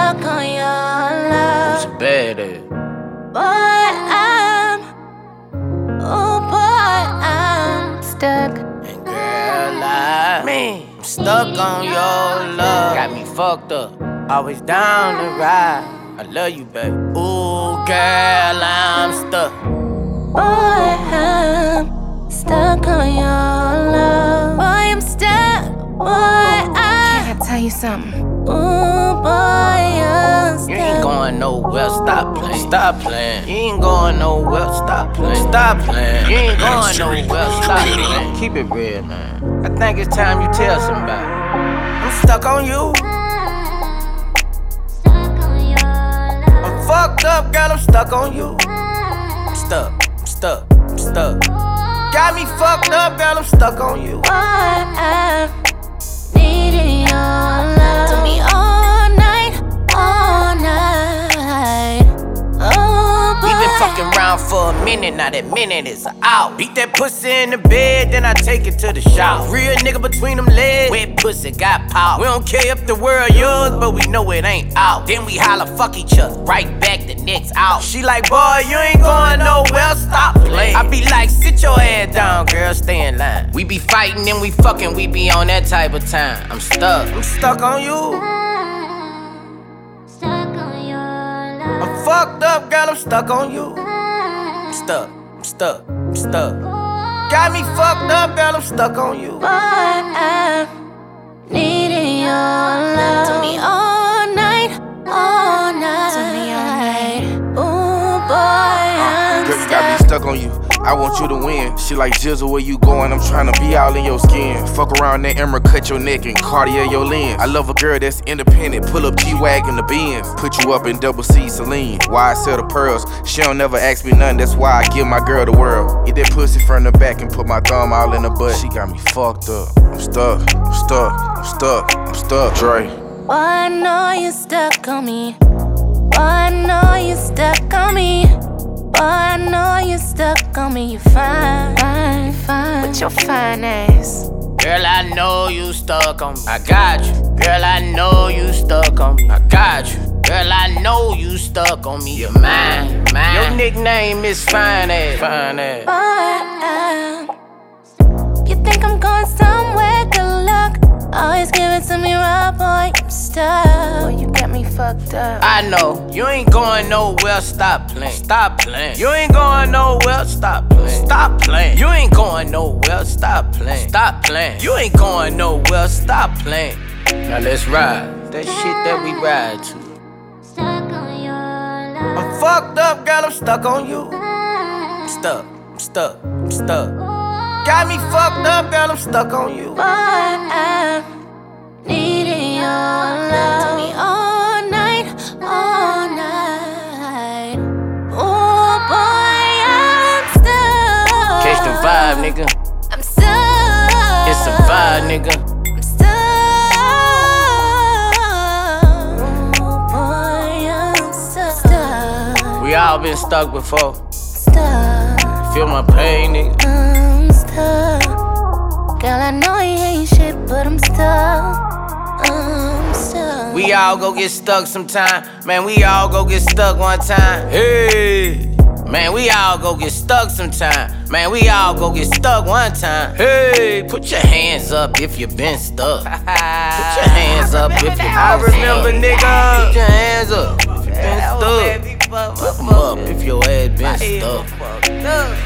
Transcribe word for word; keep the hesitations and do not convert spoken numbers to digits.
stuck on your love. Who's bad at? Boy, I'm, oh boy, I'm stuck. And girl, I, me, I'm stuck on your love. Got me fucked up, always down to ride. I love you, babe. Ooh, girl, I'm stuck. Boy, I'm stuck on your love. Boy, I'm stuck. Boy, I'm. Can I tell you something? Ooh, boy, I'm stuck. You ain't going nowhere, stop playing. Stop playing. You ain't going nowhere, stop playing. Stop playing. You ain't going nowhere, stop playing. Keep it real, man. I think it's time you tell somebody. I'm stuck on you. I'm fucked up, girl, I'm stuck on you. I'm stuck, I'm stuck, I'm stuck. Got me fucked up, girl, I'm stuck on you. Boy, I'm needing your love. To me all night, all night. Oh, boy. We been fucking around for a minute, now that minute is out. Beat that pussy in the bed, then I take it to the shower. Real nigga between them legs, wet pussy got power. We don't care if the world yours, but we know it ain't out. Then we holla, fuck each other, right back the next out. She like, boy, you ain't going nowhere, stop playing. I be like, sit your ass down, girl, stay in line. We be fighting and we fucking, we be on that type of time. I'm stuck, I'm stuck on you. Stuck on your love. I'm fucked up, girl, I'm stuck on you. I'm stuck, I'm stuck, I'm stuck. Got me fucked up, girl, I'm stuck on you. Boy, I'm needing your love. To me all night, all night. To me all night. Ooh, boy, I'm Girl, you got me stuck. stuck on you. I want you to win. She like Jizzle, where you going? I'm tryna be all in your skin. Fuck around that emerald, cut your neck and Cartier your lens. I love a girl that's independent. Pull up G-Wagon the Benz. Put you up in double C Celine. Why I sell the pearls? She don't never ask me nothing. That's why I give my girl the world. Get that pussy from the back and put my thumb all in her butt. She got me fucked up. I'm stuck. I'm stuck. I'm stuck. I'm stuck. Dre. Boy, I know you stuck on me. Boy, I know you stuck on me. Boy, I know you stuck on me. You fine, fine, fine. With your fine ass. Girl, I know you stuck on me. I got you. Girl, I know you stuck on me. I got you. Girl, I know you stuck on me. You're mine, mine. Your nickname is Fine Ass. Fine Ass. Boy, you think I'm going somewhere? Good luck. Always give it to me raw, boy. I'm stuck. Boy, you got me fucked up. I know you ain't going nowhere. Stop playing. Stop playing. You ain't going nowhere. Stop playing. Stop playing. You ain't going nowhere. Stop playing. Stop playing. You ain't going nowhere. Stop playing. Now let's ride that shit that we ride to. Stuck on your love. I'm fucked up, girl. I'm stuck on you. I'm stuck. I'm stuck. I'm stuck. Got me fucked up, girl. I'm stuck on you. Boy, I'm needing your love. To me all night, all night. Oh, boy, I'm stuck. Catch the vibe, nigga. I'm stuck. It's a vibe, nigga. I'm stuck. Oh, boy, I'm stuck. We all been stuck before. Stuck. Feel my pain, nigga. I'm stuck. Girl, I know you ain't shit, but I'm stuck. I'm stuck. We all go get stuck sometime. Man, we all go get stuck one time. Hey. Man, we all go get stuck sometime. Man, we all go get stuck one time. Hey, put your hands up if you been stuck. Put your hands up if you been stuck. I remember, nigga. Put your hands up if you been stuck. Put them up if your ass been stuck.